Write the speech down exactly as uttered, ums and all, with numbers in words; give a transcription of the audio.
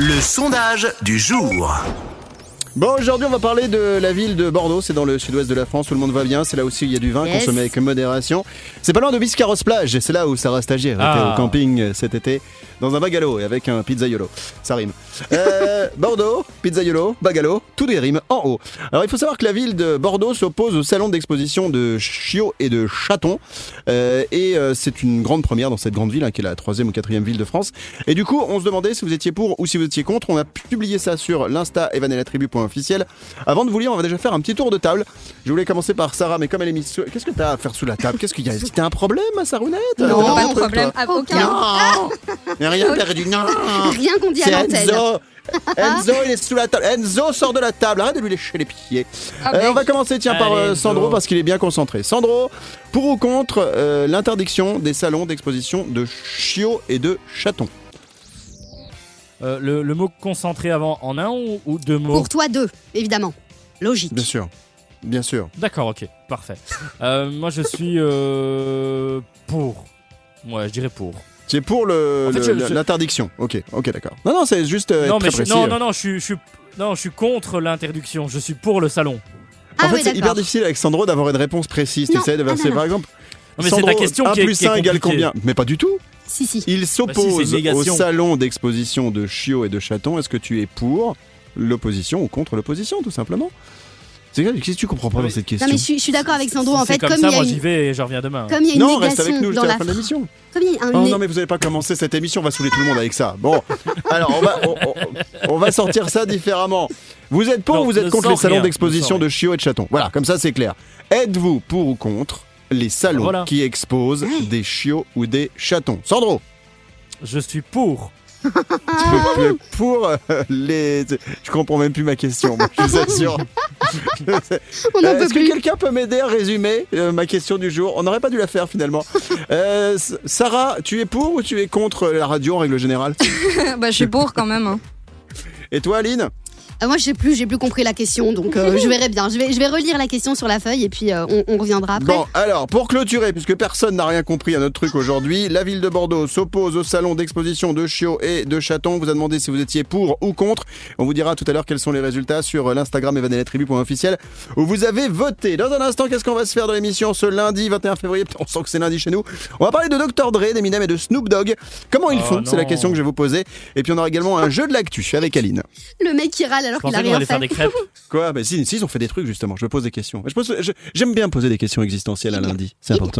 Le sondage du jour. Bon, aujourd'hui, on va parler de la ville de Bordeaux. C'est dans le sud-ouest de la France. Tout le monde va bien. C'est là aussi où il y a du vin Yes. consommé avec modération. C'est pas loin de Biscarrosse-Plage. C'est là où Sarah Stagiaire était Ah. au camping cet été. Dans un bagalo et avec un pizzaiolo. Ça rime. Euh, Bordeaux, pizzaiolo, bagalo, tout des rimes en haut. Alors, il faut savoir que la ville de Bordeaux s'oppose au salon d'exposition de chiots et de chatons. Euh, et euh, c'est une grande première dans cette grande ville, hein, qui est la troisième ou quatrième ville de France. Et du coup, on se demandait si vous étiez pour ou si vous étiez contre. On a publié ça sur l'Insta evan et la tribu point officiel. Avant de vous lire, on va déjà faire un petit tour de table. Je voulais commencer par Sarah, mais comme elle est mise sous... Qu'est-ce que t'as à faire sous la table? Qu'est-ce qu'il y a? Est-ce que t'as un problème, Sarounette? Non, T'as pas un de truc, problème. toi? Ah, aucun. Non, y a rien perdu. Non, Rien qu'on dit à c'est l'antenne. Enzo. Enzo, il est sous la table. Enzo, sort de la table. Arrête de lui lécher les pieds. Ah, Euh, mec. on va commencer, tiens, par Allez, euh, Enzo. Sandro, parce qu'il est bien concentré. Sandro, pour ou contre euh, l'interdiction des salons d'exposition de chiots et de chatons? Euh, le, le mot concentré avant en un ou, ou deux mots? Pour toi, deux, évidemment. Logique. Bien sûr. Bien sûr. D'accord, ok, parfait. Euh, moi je suis euh, pour. Ouais, je dirais pour. Tu es pour le, En fait, le- je- je- l'interdiction. Ok, ok, d'accord. Non, non, c'est juste euh, non, être mais très je, précis. non, non, non, je suis, je suis, non, je suis contre l'interdiction. Je suis pour le salon. Ah en fait, oui, c'est hyper d'accord. difficile avec Sandro d'avoir une réponse précise. Tu Non, sais, de ah, verser, non, non. par exemple. Non, mais Sandro, c'est ta question un qui est, plus qui est un égale compliquée. combien? Mais pas du tout. Si, si. Il Bah si, s'oppose c'est une au négation. salon d'exposition de chiots et de chatons. Est-ce que tu es pour l'opposition ou contre l'opposition, tout simplement? C'est quoi? Qu'est-ce que tu comprends pas Oui. dans cette Non, question? mais je suis, je suis d'accord avec Sandro. En Si c'est fait, comme comme ça, il y a moi une, j'y vais et je reviens demain. comme il y a une Non, reste avec négation nous dans jusqu'à la la fin de phrase. l'émission. Comme il y a un Oh né- non, mais vous n'allez pas commencer cette émission, on va saouler tout le monde avec ça. Bon, alors on va, on, on- on va sortir ça différemment. Vous êtes pour Non, ou vous êtes ne contre sens les salons rien, d'exposition ne de sens chiots et de chatons? Voilà, comme ça c'est clair. Êtes-vous pour ou contre les salons Voilà. qui exposent Ouais. des chiots ou des chatons? Sandro, Je suis pour. tu es pour euh, les... Je comprends même plus ma question, moi, je vous assure. On n'en Euh, peut Est-ce que plus. quelqu'un peut m'aider à résumer euh, ma question du jour? On n'aurait pas dû la faire finalement. Euh, S- Sarah, tu es pour ou tu es contre la radio en règle générale? Bah, je suis pour quand même. hein. Et toi, Aline? Euh, moi, je sais plus, j'ai plus compris la question, donc euh, je verrai bien. Je vais, je vais relire la question sur la feuille et puis euh, on, on reviendra après. Bon, alors, pour clôturer, puisque personne n'a rien compris à notre truc aujourd'hui, la ville de Bordeaux s'oppose au salon d'exposition de chiots et de chatons. On vous a demandé si vous étiez pour ou contre. On vous dira tout à l'heure quels sont les résultats sur l'Instagram evan et la tribu point officiel où vous avez voté. Dans un instant, qu'est-ce qu'on va se faire dans l'émission ce lundi vingt et un février? On sent que c'est lundi chez nous. On va parler de docteur Dre, d'Eminem et de Snoop Dogg. Comment ils Oh font? C'est la non. question que je vais vous poser. Et puis on aura également un jeu de l'actu avec Aline. Le mec qui râle Je alors qu'il pensais a qu'on rien allait fait. faire des crêpes. Quoi? Bah si, si, ils ont fait des trucs justement. Je me pose des questions. Je pose- je- J'aime bien poser des questions existentielles à lundi. C'est important.